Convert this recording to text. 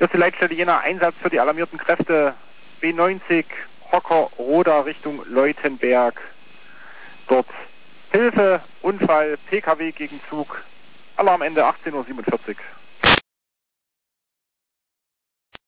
Das ist die Leitstelle Jena, Einsatz für die alarmierten Kräfte B90, Hocker, Roda Richtung Leutenberg. Dort Hilfe, Unfall, PKW gegen Zug, Alarmende 18:47 Uhr.